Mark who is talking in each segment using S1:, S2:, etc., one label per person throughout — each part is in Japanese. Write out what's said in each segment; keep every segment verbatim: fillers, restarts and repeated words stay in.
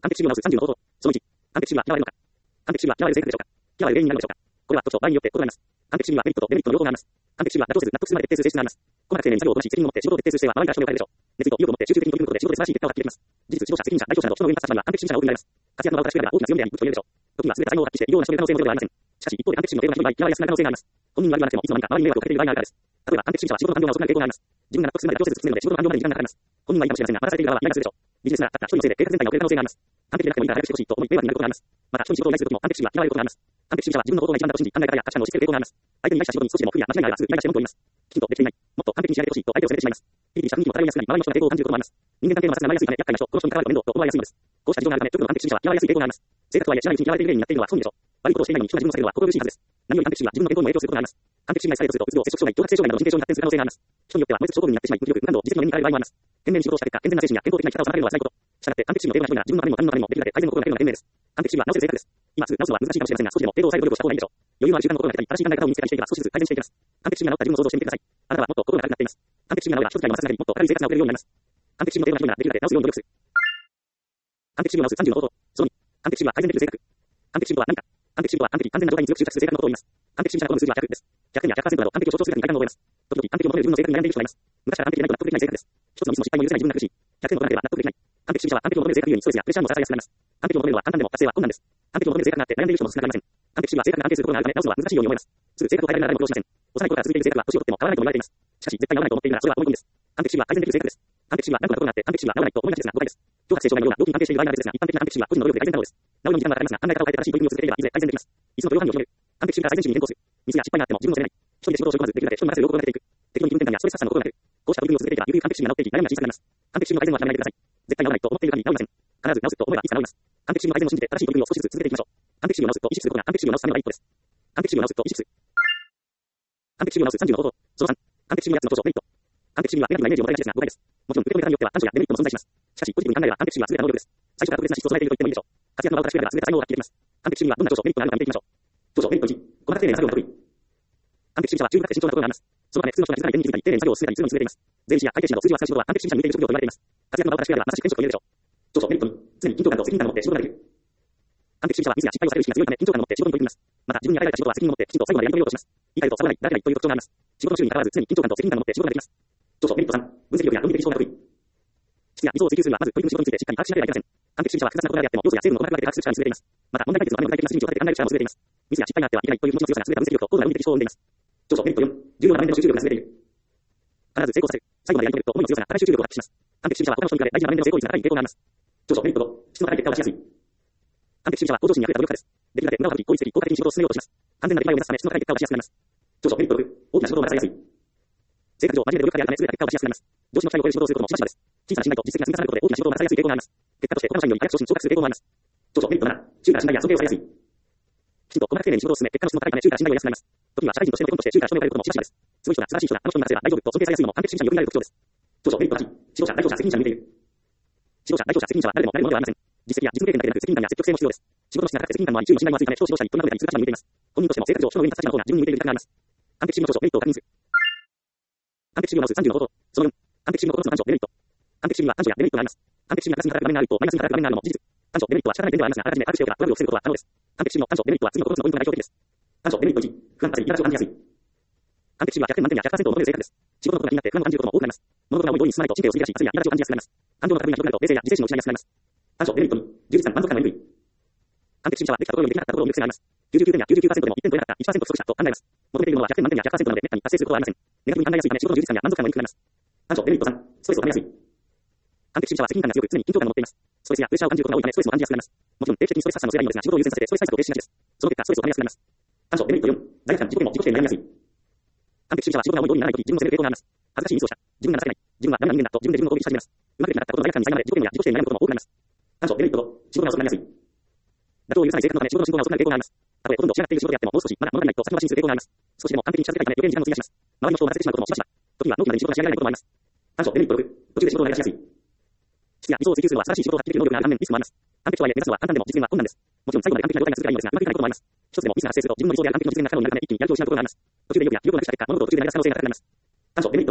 S1: 完璧主義を直すさんじゅうの方法。そのいち、完璧主義は嫌われるのか。完璧主義は嫌われる性格でしょうか。嫌われる原因になるのでしょうか。これは特徴、場合によって異なります。完璧主義はメリットとデメリットの両方があります。完璧主義は妥協せず納得するまで徹底する性質があります。細かく丁寧に作業をこなし、責任を持って仕事を徹底する姿勢は周りから承認をされるでしょう。熱意と意欲を持って集中的に取り組むことで仕事で素晴らしい結果を発揮できます。事実、指導者、責任者、代表者など人の上に立つ立場には完璧主義者が多く見られます。活躍の場を確かめれば大きな強みであり武器と言えるでしょう。時には全て才能を発揮して異様な人で可能性もゼロではありません。しかし一方で完璧主義の低な人には嫌われやすくなる可能性があります。本人には言わなくてもいつの間にか周りに迷惑をかけている場合があるからです。例えば完璧主義者は仕事の完了が遅くなる傾向があります。自分が納得するまで妥協せず進めるので仕事の完了までに時間がかかります。本人は言いかもしれませんが、待たされている側はイライラするでしょう。ビジネスならたった一人のせいで計画全体が遅れる可能性があります。完璧でなくてもいいから早くしてほしいと思い迷惑になることがあります。また人に仕事を依頼するときも完璧主義は嫌われることがあります。完璧主義者は自分の方法が一番だと信じ考え方や価値観を押し付ける傾向があります。相手に依頼した仕事に少しでも不利や間違いがあればすぐイライラして文句を言います。きちんとできていない。もっと完璧に仕上げてほしいと相手を責めてしまいます。ピリピリした雰囲気も漂いやすくなり、周りの人が抵抗を感じることもあります。人間関係の摩擦が生まれやすいため、厄介な人、この人に関わると面倒と思われやすいのです。こうした事情があるため、特に完璧主義者は嫌われやすい傾向があります。性格とはいえ知らないうちに嫌われている例になっているのは不本意でしょう。悪いことをしていないのに人が自分のせいるのは心苦しいはずです。何より完璧主義は自分の健康にも影響することがあります。完璧主義がされるとすると、うつ病、摂食障害、強迫性障害などの神経症に発展する可能性があります。人によっては脳卒症候群になってしまい、無気力、不感動、自責の念に駆られる場合もあります。懸命に仕事をした結果、健全な精神や健康的な生き方をされるのは辛いこと。したがって完璧主義の低な人には自分のためにも他人のためにもできるだけ改善の心がけるのが賢明です。完璧主義は直せる性格です。今すぐ直すのは難しいかもしれませんが、少しでも抵抗を抑える努力をした方がいいでしょう。余裕のある習慣の心がけたり、正しい考え方を見つけたりしていけば少しずつ改善していきます。完璧主義が治った自分を想像してみてください。あなたはもっと心が軽くなっています。完璧主義が治れば人付き合いも摩擦になり、もっと明るい生活が送れるようになります。完璧主義の低な人ならできるだけ直すように努力する。完璧主義を直すさんじゅうの方法。そのに、完璧主義は改善できる性格。完璧主義とは何か。完璧主義とは完璧、完全な状態に強く執着する性格のことを言います。完璧主義者の好む数字はひゃくです。ひゃくてんやひゃくパーセントなど完璧を象徴する数に大胆な覚えます。時々完璧を求める自分の性格に悩んでいる人がいます。昔から完璧でないと納得できない性格です。一つのミスも失敗も許せない自分が苦しい。ひゃくてんの行いでは納得できない。完璧主義者は完璧を求める性格ゆえにストレスやプレッシャーもさらされやすくなります。完璧を求めるのは簡単でも達成は困難です。完璧を求める性格があって悩んでいる人も少なくありません。完璧主義は性格が安定することがあるため直すのは難しいように思います。すぐ性格を変えられるなら誰も苦労しません。幼い頃から続いている性格は年を取っても変わらないとも言われています。しかし絶対治らないと思っているならそれは思い込みです。完璧主義は改善できる性格です。完璧主義は何とかことがあって完璧主義は治らないと思いがちですが誤解です。強迫性障害のような病気に関係している場合ならですが、一般的な完璧主義は個人の努力で改善可能です。治るのに時間がかかりますが、考え方を変えて正しい取り組みを続けていればいずれ改善できます。いつも許容範囲を広げる。完璧主義から最善主義に変更する。ミスや失敗があっても自分を責めない。一人で仕事をし込まずできるだけ人に任せる方向を立てていく。適度に気分転換やストレス発散の心がける。こうした取り組みを続けていけば、ゆくゆく完璧主義が治っていき、悩みが小さくなります。完璧主義の改善は諦めないでください。絶対治らないと思っている限り治りません。必ず治すと思えばいつか治ります。完璧主義の改善を信じて正しい取り組みを少しずつ続けていきましょう。完璧主義を治すと意識することが完璧主義を治すための第一歩です。完璧主義を治すと意識する。完璧主義を治すさんじゅうの方法。そのさん、完璧主義のやつの長所、メリット。完璧主義はネガティブなイメージを持たれがちですが誤解です。もちろん受け止め方によっては短所やデメリットも存在します。しかしポジティブに考えれば完璧主義は全ての能力です。最初から特別な資質を備えていると言ってもいいでしょう。活躍の場を確かめれば全て才能を発揮できます。完璧主義はどんな長所、メリットがあるのか見ていきましょう。長所、メリットいち、細かく丁寧な作業が得意。完璧主義者は十分かつ慎重なところがあります。そのため普通の人が気づかない点に気づいたり、丁寧に作業を進めたりするのに優れています。税理士や会計士など数字を扱う仕事は完璧主義者に向いている職業と言われています。活躍の場を確かめればまさしく転職と言えるでしょう。長所、メリットに、常に緊張感と責任感を持って仕事ができる。完璧主義者はミスや失敗を避ける意識が強いため緊張感を持って仕事に取り組みます。また自分に与えられた仕事は責任を持ってきちんと最後までやり遂げようとします。言い換えるとサボらない、だらけないという特徴があります。仕事の種類に関わらず常に緊張感と責任感を持って仕事ができます。長所、メリットさん、分析力や論理的思考が得意。質や理想を追求するにはまず取り組む仕事についてしっかり把握しなければいけません。完璧主義者は複雑なことであっても要素や成分の細かく分けて把握する力に優れています。また問題解決の場面を具体的な筋を立てて考える力も優れています。ミスや失敗があってはいけないという気持ちの強さが優れた分析力と高度な論理的思考を生んでいます。長所、メリットよん、重要な場面での集中力が優れている。必ず成功させる。最後までやり遂げると思いの強さが高い集中力を発揮します。完璧主義者は他の人に比べ大事な場面での成功率が高い傾向があります。長所、メリットご、質の高い結果を出しやすい。完璧主義者は向上心に溢れた努力家です。できるだけ無駄を省き、効率的、効果的に仕事を進めようとします。完全な出来栄えを目指すため質の高い結果を出しやすくなります。長所、メリットろく、大きな仕事を任されやすい。性格上、真面目で努力家であるため優れた結果を出しやすくなります。上司の期待を超える仕事をすることもしばしばです。小さな信頼と実績が積み重なることで大きな仕事を任されやすい傾向があります。結果として他の社員より早く昇進、昇格する傾向もあります。長所、メリットなな、中から信頼や尊敬をされやすい。きちんと細かく丁寧に仕事を進め、結果の質の高いため中から信頼を得やすくなります。時には社会人としての権として中から承認を得ることもしばしばです。すごい人が素晴らしい人があの人に任せれば大丈夫と尊敬されやすいのも完璧主義者によく見られる特徴です。長所、メリットはち、指導者、代表者、責任者に向いている。指導者、代表者、責任者は誰でもなれるものではありません。実績や実務経験だけでなく責任感や積極性も必要です。仕事の質が高くて責任感もあり、周囲の信頼も厚いため、人を指導者にどんな風に通過者に向いています。本人としても性格上人の上に立つ立場の方が自分に向いている自覚があります。完璧主義の長所、メリットを確認する。完璧主義を直すさんじゅうの方法。そのよん、完璧主義のことの短所、デメリット。完璧主義は短所やデメリットがあります。完璧主義がプラスに働く場面がある一方、マイナスに働く場面があるのも事実。短所、デメリットは仕方ない点ではありますが、あらかじめ把握しておけば上振れを防ぐことは可能です。完璧主義の短所、デメリットは次のこのふたつのポイントが代表的です。短所、デメリットいち、不安だったり、苛立ちを感じやすい。完璧主義はひゃくてん満点や ひゃくパーセント を求める性格です。仕事のことが気になって不安を感じることも多くなります。物事が多い通りに進まないと神経をすり出し、焦りや苛立ちを感じやすくなります。感情の高みが低くなると冷静や自制心を失いやすくなります。短所、デメリットに、充実感、満足感が鈍い。完璧主義者はできたところよりできなかったところを見る癖があります。きゅうじゅうきゅうてんや きゅうじゅうきゅうパーセント でもいってん取れなかった いちパーセント 不足したと考えます。求めているものはひゃくてん満点や ひゃくパーセント なので滅多に達成することはありません。ネガティブに考えやすいため仕事の充実感や満足感も鈍くなります。短所、デメリットさん、ストレスをためやすい。完璧主義者は責任感が強く常に緊張感を持っています。ストレスやプレッシャーを感じることが多いためストレスも感じやすくなります。もちろん定期的にストレス発散のすればいいのですが仕事を優先させてストレス対策を停止しがちです。その結果ストレスをためやすくなります。短所、デメリットよん、罪悪感、自己嫌悪、自己否定になりやすい。完璧主義者は仕事が思い通りにならないとき自分を責める傾向があります。恥ずかしいミスをした。自分が情けない。自分はダメな人間だと自分で自分の攻撃し始めます。うまくできなかったことの罪悪感に苛まれ自己嫌悪や自己否定に悩むことも多くなります。短所、デメリットご、仕事が遅くなりやすい。妥協を許さない性格のため仕事の進行が遅くなる傾向があります。たとえほとんど仕上がっている仕事であってももう少しまだ物足りないと先延ばしにする傾向があります。少しでも完璧に近づけたいため余計に時間を費やします。周りの人を待たせてしまうこともしばしば。時には納期までに仕事が仕上がらないこともあります。短所、デメリットろく、途中で仕事を投げ出しやすい。質や理想を追求するのは素晴らしい仕事を発揮できる能力がある反面リスクもあります。完璧とはいえ目指すのは簡単でも実現は困難です。もちろん最後まで完璧な状態が続けばいいのですがうまくいかないこともあります。一つでもミスが発生すると自分の理想である完璧の実現が可能になるため一気にやる気を失うことがあります。途中で意欲や気力をなくした結果物事を途中で投げ出す可能性が高くなります。短所、デメリットなな、新しいことに挑戦するのが苦手。完璧主義者は一度取り掛かると納得するまで仕上げる性格です。新しいことに取り組むと慎重になります。新しいことに挑戦するのが苦手な人は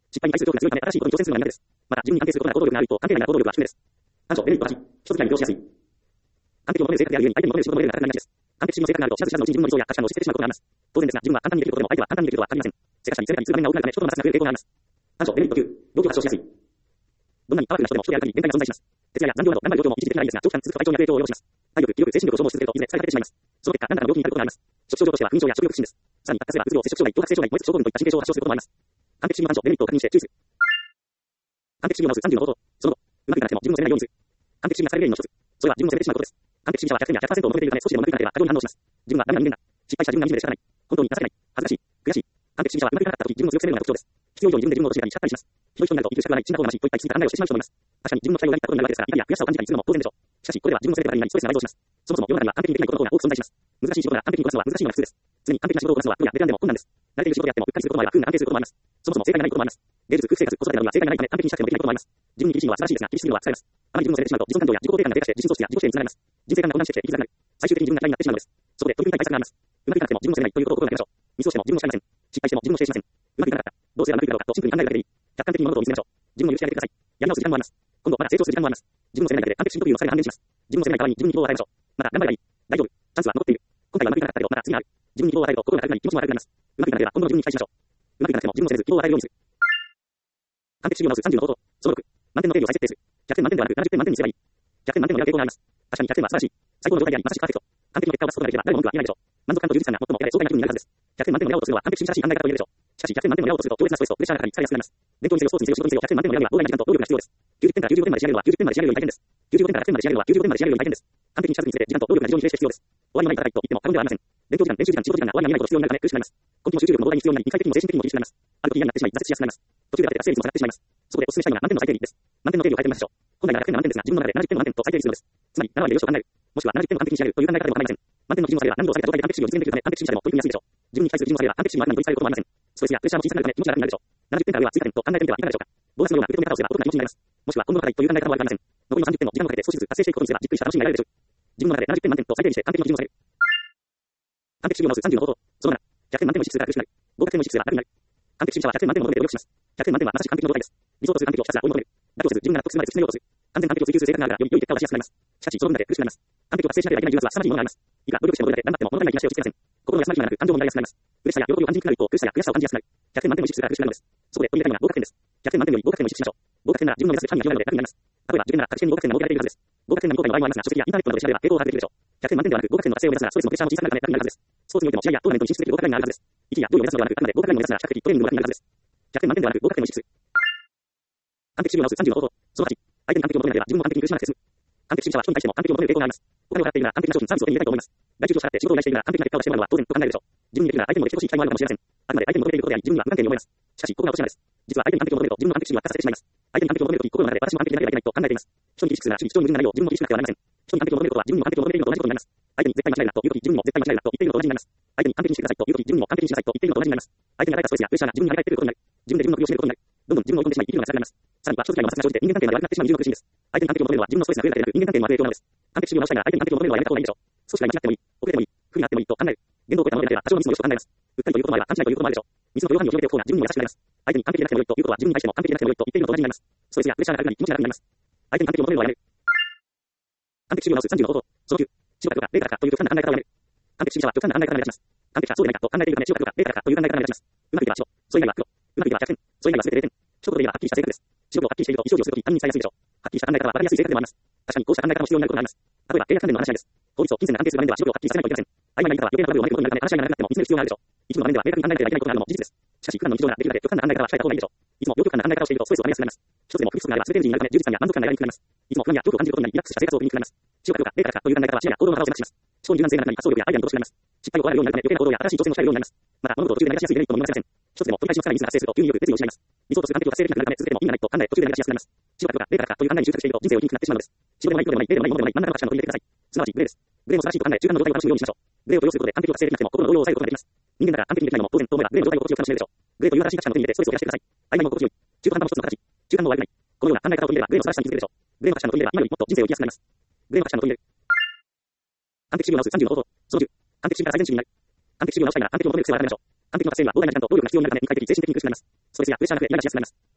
S1: 失敗に対する恐怖が強いため、新しいことに挑戦するのが苦手です。また、自分に安定することな行動力がある一方、関係ないな行動力は低めです。短所、デメリットはち、人付き合いに利用しやすい。完璧を求める性格であるゆえに、相手に求める仕事を求めるのが当たり前です。完璧主義の性格があると、知らず知らずのうちに自分の理想や価値観を押し付けてしまうことがあります。当然ですが、自分は簡単にできることでも、相手は簡単にできることは限りません。せかしに、せめかに通過面が多くなるため、人との摩擦が増える傾向があります。短所、デメリットきゅう、動機を発症しやすい。どんなにパワフルな人でも人である限り限界が存在します。徹夜や残業など頑張る状況も一時的ならいいですが、長期間続くと体調に悪影響を及ぼします。体力、気力、精神力を消耗し続けると、いずれ疲れ果ててしまいます。その結果、何らかの病気になることがあります。初期症状としては、不妊症や食欲不振です。さらに発達すれば、うつ病、摂食障害、強迫性障害、燃え症候群といった神経症を発症することもあります。完璧主義の短所、デメリットを確認して注意する。完璧主義を直すさんじゅうの方法。その後、うまくいかなくても自分を責めないようにする。完璧主義がされる原因の一つ。それは自分を責めてしまうことです。完璧主義者はひゃくてんやひゃくパーセントを求めているため、少しでもうまくいかなければ過剰に反応します。自分はダメな人間だ。失敗した自分が惨めで仕方ない。本当に情けない。恥ずかしい。悔しい。完璧主義者はうまくいかなかった時、自分を強く責めるのが特徴です。必要以上に自分で自分を陥れたり叱ったりします。ひどい人になると生きる資格がない、死んだ方がましいといった行き過ぎた考えをしてしまう人もいます。確かに自分の期待を裏切ったことになるわけですから、怒りや悔しさを感じたりするのも当然でしょう。しかし、これでは自分を責めてばかりになり、ストレスが倍増します。そもそも世の中には完璧にできないことの方が多く存在します。難しい仕事なら完璧にこなすのは難しいのが普通です。常に完璧な仕事をこなすのはプロやベテランでも困難です。慣れている仕事であっても、うっかりすることもあれば、不運が安定することもあります。そもそも正解がないこともあります。芸術、夫婦生活、子育てなどには正解がないため、完璧にしたくてもできないこともあります。自分に厳しいのは素晴らしいですが、厳しすぎるのは疲れます。あまり自分を責めてしまうと、自己感情や自己肯定感が低下して、自信喪失や自己否定につながります。人生観が混乱してきて生きづらくなる。最終的に自分が嫌いになってしまうのです。そこで取り組みたい対策があります。うまくいかなくても自分を責めないということを心がけましょう。ミスをしても自分を叱りません。失敗しても自分を否定しません。うまくいかなかった。どうすればうまくいくだろうかとシンプルに考えるだけでいい。客観的に物事を見つめましょう。自分を許してあげてください。やり直す時間もあります。今度まだ成長する時間もあります。自分を責めないだけで完璧主義というのを疲れが半減します。自分を責めない代わりに自分に希望を与えましょう。また頑張ればいい。大丈夫。チャンスは残っている。今回はうまくいかなかったけど、まだ次がある。自分に希望を与えると心が軽くなり気持ちも軽くなります。うまくいかなければ今度の自分に期待しましょう。うまくいかなくても自分を責めず希望を与えるようにする。完璧主義を直すさんじゅうの方法。そのろく、満点の定義を再設定する。ひゃくてん満点ではなくななじゅってん満点にすればいい。ひゃくてん満点のやる傾向があります。確かにひゃくてんは素晴らしい。最高の状態であり、まさしくパーフェクト。完璧の結果を出すことができれば誰も文句は言えないでしょう。満足感と充実感が最も得られ爽快な気分になるはずです。ひゃくてん満点のやろうとするのは完璧主義らしい考え方と言えるでしょう。しかしひゃくてん満点のやろうとすると強烈なストレスとプレッシャーがかかり疲れやすくなります。勉強にせよスポーツにせよ仕事にせよひゃくてん満点のやるには膨大な時間と労力が必要です。きゅうじゅってんからきゅうじゅうごてんまで仕上げるのはきゅうじゅってんまで仕上げるより大変です。きゅうじゅうごてんからひゃくてんまで仕上げるのはきゅうじゅうごてんまで仕上げるより大変です。完璧に近づくにつれて時間と労力が非常に比例して必要です。終わりのない戦いと言っても過言ではありません。勉強時間、練習時間、仕事時間が終わりが見えないほど必要になるため苦しくなります。根気も集中力も膨大に必要になり、肉体的にも精神的にも厳しくなります。ある時嫌になってしまい、挫折しやすくなります。途中で焦ってた整理も下がってしまいます。そこでお勧めしたいのが満点の再定義です。満点の定義を変えてみましょう。本来ならひゃくてんの満点ですが、自分の中でななじゅってんの満点と再定義するのです。つまり、なな割でよしを考える。もしくはななじゅってんを完璧に仕上げるという考え方でも構いません。満点の基準を下げれば難度を下げた状態で完璧主義を実現できるため、完璧主義者でも取り組みやすいでしょう。自分に対する基準を下げれば完璧主義の頭に取り憑かれることもありません。ストレスやプレッシャーも小さくなるため気持ちが楽になるでしょう。ななじゅってんから上は追加点と考えてみてはいかがでしょうか。ボーナスのような受け止め方をすればお得な気持ちになります。もしくは今後の課題という考え方もありません。残りのさんじゅってんの時間をかけて少しずつ達成していくことにすればじっくりした楽しみが得られるでしょう。自分の中でななじゅってん満点と再定義して完璧の基準を下げる。完璧主義を直すさんじゅうの方法。そのなな、ひゃくてん満点の意識数が苦しくなる。合格点の意識数が高くなる。完璧主義者はひゃくてん満点を求めて努力します。ひゃくてん満点はまさしく完璧の状態です。理想とする完璧をひたすら追い求める。妥協せず自分が納得するまで突き詰めようとする。完全完璧を追求する性格があるからより良い結果を出しやすくなります。しかしその分だけ苦しくなります。完璧を達成しなければいけない重圧は凄まじいものがあります。いくら努力してもどれだけ頑張っても物足りない気がして落ち着けません。心の休まりがなく感情も乱れやすくなります。嬉しさや喜びを感じにくくなる一方、苦しさや悔しさを感じやすくなる。ひゃくてん満点の意識数が苦しくなるのです。そこで取り入れたいのが合格点です。ひゃくてん満点より合格点を意識しましょう。合格点なら自分の目指す範囲が広いので楽になります。例えば受験なら各試験に合格点が設けられているはずです。合格点なら後悔の場合もありますが、書籍やインターネットなどで調べれば傾向を把握できるでしょう。ひゃくてん満点ではなく合格点の達成を目指すならストレスもプレッシャーも小さくなるため楽になるはずです。スポーツにおいても試合やトーナメントに進出できる合格ラインがあるはずです。いちいやどうを目指すのではなく、あくまで合格ラインを目指すなら比較的トレーニングの楽になるはずです。ひゃくてん満点ではなく合格点を意識する。完璧主義を直すさんじゅうの方法。そのはち、相手に完璧を求めなければ自分も完璧に苦しまなくて済む。完璧主義者は人に対しても完璧を求める傾向があります。お金を払っているなら完璧な商品サービスを手に入れたいと思います。大給料を支払って仕事を依頼しているなら完璧な結果を出してもらうのは当然と考えるでしょう。自分にできるなら相手にもできてほしい期待もあるかもしれません。あくまで相手に求めていることであり、自分には無関係に思えます。しかし、ここが落とし穴です。実は相手に完璧を求めると自分の完璧主義は高させてしまいます。相手に完璧を求めるとき、心の中で私も完璧でなければいけないと考えています。人に厳しくするなら主義、人に無理になるよう自分も厳しくなくてはなりません。人に完璧を求めることは自分にも完璧を求めているのと同じことになります。相手に絶対間違いだというとき、自分にも絶対間違いだと言っているのと同じになります。相手に完璧にしてくださいというとき、自分にも完璧にしなさいと言っているのと同じになります。相手に与えたストレスやプレッシャーが自分に与えてくることになる。自分で自分の首を絞めることになる。どんどん自分を追い込んでしまい、生きるのが辛くなります。さらには、人付き合いの摩擦が生じて人間関係が悪くなってしまう理由も苦しいんです。相手に完璧を求めるのは自分のストレスが増えるだけでなく、人間関係にも悪い影響なのです。完璧主義を直したいなら相手に完璧を求めるのはやめた方がいいでしょう。少しが間違ってもいい、遅れてもいい、不利になってもいいと考える。言動を超えたものでなければ多少のミスもよしと考えます。うっかりということもあれば勘違いということもあるでしょう。ミスの許容範囲を広げておく方が自分にも優しくなります。相手に完璧でなくても良いということは自分に対しても完璧でなくても良いと言っているのと同じになります。ストレスやプレッシャーが軽くなり気持ちが楽になります。相手に完璧を求めるのはやめる。完璧主義を直すさんじゅうの方法。そのきゅう、白か黒か例からかという極端な考え方をやめる。完璧主義者は極端な考え方をやめ出します。完璧かそうでないかと考えているため白か黒か例からかという考え方をやめ出します。うまくいけば白、それ以外は黒、うまくいけばひゃくてん、それ以外は全てれいてん。一言で言えばはっきりした性格です。白黒をはっきりしていると意思表示をするとき他人に伝えやすいでしょう。はっきりした考え方は分かりやすい性格でもあります。確かにこうした考え方も必要になることがあります。例えば契約関連の話し合いです。法律を金銭が安定する場面では白黒をはっきりさせないといけません。曖昧な言い方は余計なトラブルを招くことになるため話し合いが長くなっても見つめる必要があるでしょう。一部の場面では明確に考えなければいけないことがあるのも事実です。しかし、普段の日常ならできるだけ極端な考え方は控えた方がいいでしょう。いつも両極端な考え方をしているとストレスを溜めやすくなります。一つでも不服があれば全て無事になるため充実感や満足感が得られにくくなります。いつも不安や恐怖を感じることになりリラックスした生活を送りにくくなります。白か黒か例からかという考え方は視野や行動の幅を狭くします。思考に柔軟性がなくなり発想力やアイデアに乏しくなります。失敗を怖がるようになるため余計な行動や新しい挑戦を控えるようになります。また、物事を途中で流しやすいデメリットも見逃せません。一つでも取り返しのつかないミスが発生すると急によく決意を失います。理想とする完璧を達成できなくなるため続けても意味がないと考え途中で流しやすくなります。白か黒か例からかという考えに執着していると人生を生きにくくなってしまうのです。白でもない黒でもない、例でもない、ものでもない、真ん中の価値観を取り入れてください。すなわち、グレーです。グレーも素晴らしいと考え、中間の状態を楽しむようにしましょう。グレーを許容することで完璧を達成できなくても心の動揺を抑えることができます。人間だから完璧にできないのも当然と思えば、グレーの状態を心地よく楽しめるでしょう。グレーという正しい価値観を手に入れてストレスを減らしてください。曖昧も心地よい。中途半端も一つの形。中間も悪くない。このような考え方を取り入れれば、グレーの素晴らしさに気づけるでしょう。グレーの価値観を取り入れれば、今よりもっと人生を生きやすくなります。グレーの価値観を取り入れる。完璧主義を直すさんじゅうの方法。そのじゅう、完璧主義から最善主義になる。完璧主義を直したいなら完璧を求める癖を改めましょう。完璧の達成には膨大な時間と労力が必要になるため、肉体的、精神的に苦しくなります。ストレスやプレッシャーなくてイライラしやすくなります。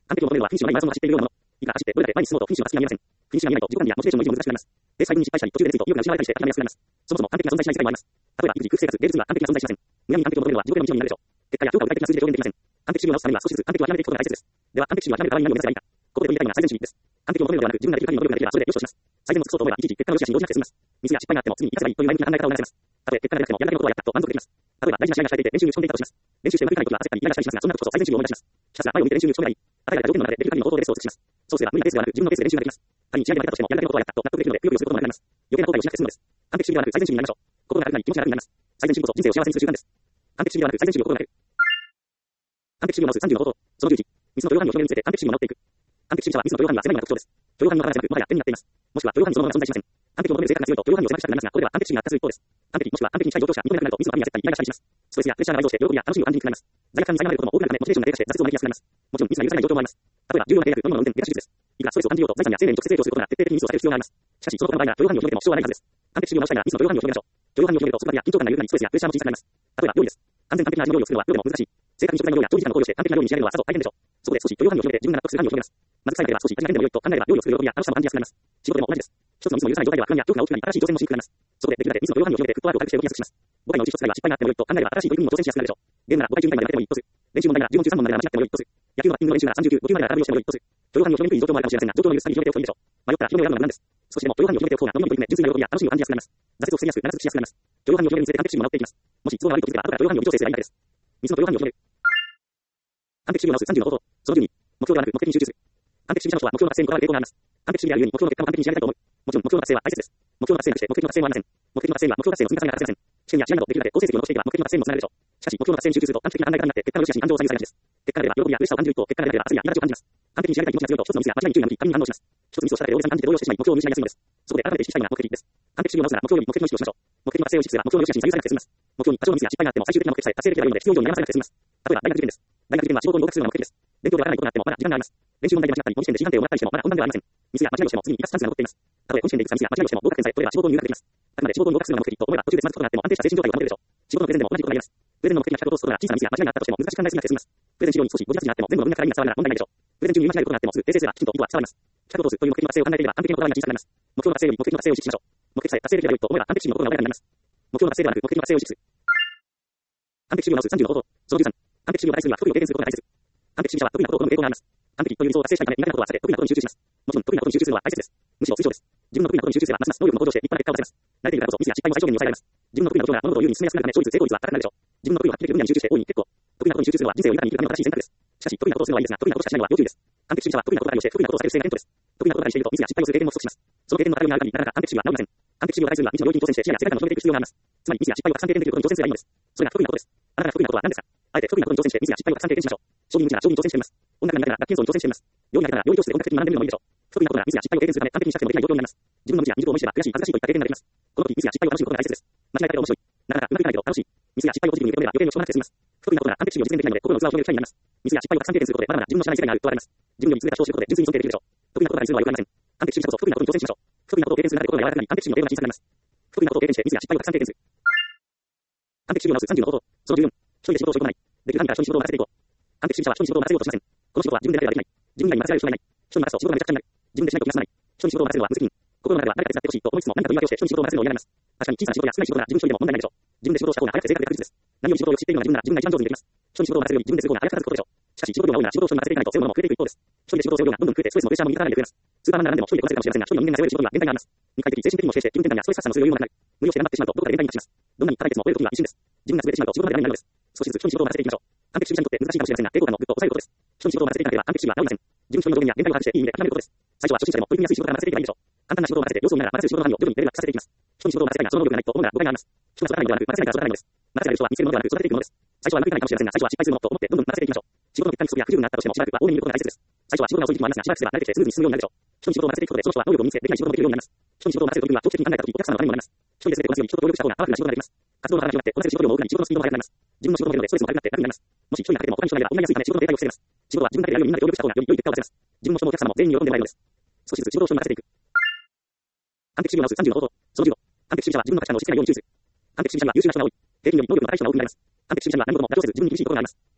S1: 完璧を求めるのは、フィニッシュのないマラソンを走っているようなもの。いくら走ってどれだけ前に進もうとフィニッシュは隙が見えません。フィニッシュが見えないと自己管理やモチベーションの維持も難しくなります。レース配分に失敗したり、途中で熱意と意欲が失われたりして諦めやすくなります。そもそも完璧な存在しない世界もあります。例えば、育児、育成生活、芸術には完璧な存在しません。むやみに完璧を求めるのは地獄への道になるでしょう。結果や評価を具体的な数字で表現できません。完璧主義を直すためには少しずつ完璧を諦めていくことが大切です。では、完璧主義を諦める代わりに何を目指せばいいか。ここで言いたいのは最善主義です。完璧を求めるのではなく、自分なりにいかに能力ができればそれでよしとします。最善を尽くそうと思えば、いちいち結果の良し悪しに応じなくて済みます。ミスや失敗があっても次に生かせばいいという前向きな考え方を学べます。たとえ結果が出なくてもやるだけのことはやったと満足できます。例えば大事な試合が控えていて練習に打ち込んでいたとします。練習してうまくいかないことは焦ったりイライラしたりしますが、そんなことこそ最善主義を思い出します。ひたすら前を見て練習に打ち込めばいい。与えられた条件の中でできる限りの方法でレースを尽くします。そうすれば無理なペースではなく自分のペースで練習ができます。仮に試合で負けたとしてもやるだけのことはやったと納得できるのでくよくよすることもなくなります。余計な後悔をしなくて済むのです。完璧主義ではなく最善主義になりましょう。心が楽になり気持ちが楽になります。最善主義こそ人生を幸せにする習慣です。完璧主義ではなく最善主義を心がける。完璧主義を直すさんじゅうの方法。そのじゅういち、水の許容範囲を広めるにつれて完璧主義を守っていく。完璧主義者は水の許容範囲が狭いのが特徴です。許容範囲の話じゃなく、もはや点になっています。もしくは許容範囲そのものが存在しません。完璧を求める性格が強いと許容範囲を狭くしたくなりますが、これは完璧主義が悪化する一方です。完璧もしくは完璧に近い状況者認めなくなると水の範囲が焦ったりイライラしたりします。ストレスやプレッシャーが倍増して喜びや楽しみを感じにくくなります。罪悪感に苛まれることも多くなるためモチベーションが低下して挫折を招きやすくなります。もちろんミスが許されない状況もあります。例えば重要な契約、飲み物の運転、外科手術です。いくらストレスを感じようと財産や生命に直接影響することなら徹底的にミスを避ける必要があります。しかしそのことの場合なら許容範囲を広げても支障はないはずです。完璧主義を直したいならミスの許容範囲を広げましょう。許容範囲を広げると束縛や緊張感が緩やかにストレスやプレッシャーも小さくなります。例えば料理です。完全完璧な味の料理を作るのはプロでも難しい。正確に食材の量や調理時間の考慮して完璧な料理に仕上げるのはさぞ大変でしょう。そこで少し許容範囲を広げて自分が納得する範囲を広げます。まず臭いだけでは少し味が変でも良いと考えれば料理を作る喜びや楽しさも感じやすくなります。仕事でも同じです。一つのミスの許さない状態では不安や恐怖が大きくなり新しい挑戦もしにくくなります。そこでできるだけミスの許容範囲を広げてフットワークを軽くして動きやすくします。ごかいのうちひとつぐらいは失敗があっても良いと考えれば新しい取り組みにも挑戦しやすくなるでしょう。ゲームならごかい中にまでやめてもいい一つ。練習問題ならじゅうよん中さん問までなら間違っても良い一つ。野球のバッティングの練習ならさんじゅうきゅう、ごきゅうまでなら空振りをしても良い一つ。許容範囲を広げにくい状況もあるかもしれませんが、状況の許す限り広げておくといいでしょう。迷ったら広めを選ぶのが無難です。少しでも許容範囲を広げておく方が伸び伸びといくね、純粋な喜びや楽しみを感じやすくなります。挫折を防ぎやすく、長続きしやすくなります。許容範囲を広げるにつれて完璧主義も治っていきます。もし都合が悪いと気づけば後から許容範囲を微調整すればいいだけです。水の許容範囲を広げる。完璧主義を直すさんじゅうの方法。そのじゅうに、目標ではなく目的に集中する。完璧主義者の人は目標の達成にこだわる傾向があります。完璧主義であるゆえに目標の結果を完璧に仕上げたいと思う。もちろん目標の達成は大切です。目標の達成なくして目的の達成もありません。目的の達成には目標達成の積み重ねが欠かせません。試験や試合などできるだけ好成績を残していけば目的の達成にもつながるでしょう。しかし目標の達成に集中すると短期的な考え方になって結果の良し悪しに感情を左右されがちです。結果が出れば喜びや嬉しさを感じる一方、結果が出なければ焦りや苛立ちを感じます。完璧に仕上げたい気持ちが強いと一つのミスや間違いに注意が向き、過敏に反応します。一つミスをしただけで大げさに感じて動揺してしまい目標を見失いやすいのです。そこで改めて意識したいのは目的です。完璧主義を直すなら目標より目的の意識をしましょう。目的の達成を意識すれば目標の良し悪しに左右されなくて済みます。目標に多少のミスや失敗があっても最終的な目的さえ達成できればいいので必要以上に悩まされなくて済みます。例えば大学受験です。大学受験は仕事を合格するのが目的です。勉強でわからないことがあってもまだ時間があります。練習問題が間違ったり模擬試験で C 判定をもらったりしてもまだ困難ではありません。ミスや間違いをしても次に生かすチャンスが残っています。たとえ模擬試験でいくつかミスや間違いをしても合格点さえ取れば仕事に入学できます。あくまで仕事に合格するのが目的と思えば途中でつまずくことがあっても安定した精神状態を保てるでしょう。仕事のプレゼンでも同じことが言えます。プレゼンの目的が企画を通すことが小さなミスや間違いがあったとしても難しく考えすぎなくて済みます。プレゼン資料に少し誤字脱字があっても全部の文脈から意味が伝わるなら問題ないでしょう。プレゼン中に言い間違えることがあってもすぐ訂正すればきちんと意図は伝わります。企画を通すという目的の達成を考えていれば完璧なこだわりが小さくなります。目標の達成より目的の達成を意識しましょう。目的さえ達成できれば良いと思えば完璧主義の心が穏やかになります。目標の達成ではなく目的の達成を意識する。完璧主義を直すさんじゅうの方法。そのじゅうさん、完璧主義を大するには不得意を経験することが大切。完璧主義者は得意なことを好む傾向があります。完璧という理想を達成したいため苦手なことは避け得意なことに集中します。もちろん得意なことに集中するのは大切です。むしろ通常です。自分の得意なことに集中すればますます能力も向上して立派な結果を出せます。慣れているからこそミスや失敗も最小限に抑えられます。自分の得意なことが物事を有利に進めやすくなるため勝率成功率は高くなるでしょう。自分の得意な発揮で分野に集中して大いに結構。得意なことに集中するのは人生を豊かに生きるための正しい選択です。しかし得意なことをするのはいいですが得意なことしかしないのは要注意です。完璧主義者は得意なことを利用して不利なことを避ける姿勢が変です。得意なことをしているとミスや失敗をする経験も不足します。その経験の偏りがある限りなかなか完璧主義は治りません。完璧主義を対するは未知の領域に挑戦して視野や世界観を広げていく必要があります。つまりミスや失敗をたくさん経験できることに挑戦すればいいのです。それが得意なことです。あなたが得意なことは何ですか。あえて得意なことに挑戦してミスや失敗をたくさん経験しましょう。将棋に無知なら将棋に挑戦しています。音楽が苦手なら楽器演奏に挑戦しています。料理が苦手なら料理教室で本格的に学んでみるのもいいでしょう。不得意なことならミスや失敗を経験するため完璧にしたくてもできない状況になります。自分の無知や技術を無視すれば悔しい恥ずかしいといった経験ができます。この時ミスや失敗を楽しむことが大切です。間違えたけど面白い。なかなかうまくいかないけど楽しい。ミスや失敗をポジティブに受け止めれば余計に落ち込まなくて済みます。不得意なことなら完璧主義を実現できないので心の器を広げる機会になります。ミスや失敗をたくさん経験することでまだまだ自分の知らない世界があると言われます。自分より優れた人を知ることで純粋に尊敬できるでしょう。得意なことがにするのはよくありません。完璧主義者こそ不得意なことに挑戦しましょう。不得意なことを経験する中で心が柔らかくなり完璧主義の程度が小さくなります。不得意なことを経験してミスや失敗をたくさん経験する。完璧主義を直すさんじゅうの方法。そのじゅうよん、一人で仕事を仕事ない。できる範囲から人に仕事を任せていこう。完璧主義者は人に仕事を任せようとしません。この仕事は自分でやればできない。自分以外に任せられる人がいない。人に任せと仕事がめちゃくちゃになる。自分でしないと気が済まない。人に仕事を任せるのは無責任。心の中では誰か手伝ってほしいと思いつつも何かと言い訳をして人に仕事を任せるのを嫌がります。確かに小さな仕事や少ない仕事なら自分一人でも問題ないでしょう。自分で仕事をした方が早くて正確で確実です。何より仕事をよく知っているのが自分なら自分が一番上手にできます。人に仕事を任せるより自分で都合が早く片付くことでしょう。しかし仕事量が多いなら仕事を人に任せていかないと背負うものも増えていく一方です。一人で仕事を背負う量がどんどん増えてストレスもプレッシャーも右からで増えます。スーパーマンなら何でも一人でこなせるかもしれませんが、一人の人間が背負える仕事には限界があります。肉体的、精神的にも疲弊して気分転換やストレス発散のする余裕もなくなる。無理をして頑張ってしまうとどこかで限界に達します。どんなに硬い鉄も折れる時は一瞬です。自分が潰れてしまうと仕事までやらないのです。少しずつ人に仕事を任せていきましょう。完璧主義者にとって難しいかもしれませんが、抵抗感をぐっと抑えることです。人に仕事を任せていかなければ完璧主義は治りません。自分一人の上限や限界を把握していい意味で諦めることです。最初は初心者でも取り組みやすい仕事から任せていけばいいでしょう。簡単な仕事を任せて様子を見ながら任せる仕事の範囲を徐々にレベルアップさせていきます。人に仕事を任せたいがその能力がないと思うなら誤解があります。人が育たないのではなく任せないから育たないのです。任せられる人は見せるものではなく育てていくものです。最初はうまくいかないかもしれませんが、最初は失敗するものと思ってどんどん任せていきましょう。仕事の結果に不足や不十分があったとしてもしばらくは多めに見ることが大切です。最初は仕事が遅い時もありますが、しばらくすれば慣れてきてスムーズに進むようになるでしょう。人に仕事を任せていくことでその人は能力を身につけできない仕事もできるようになります。人に仕事を任せる時には長期的に考えた時お客様のためにもなります。人に全てこなすより人と協力した方がパワフルな仕事ができます。活動の幅が広がってこなせる仕事量も多くなり仕事のスピードも速くなります。自分の仕事の減るのでストレスも軽くなって楽になります。もし一人がかけても他に人がいれば補いやすいため仕事の停滞を防げます。仕事は自分だけでやるよりみんなで協力した方がより良い結果を出せます。自分も人もお客様も全員に喜んでもらえるのです。少しずつ仕事を人に任せていく。完璧主義を直すさんじゅうの方法。そのじゅうご、完璧主義者は自分の価値観を押し付けないように注意する。完璧主義者には優秀な人が多い。平均より能力の高い人が多くなります。完璧主義者には何事も妥協せず自分に厳しいところがあります。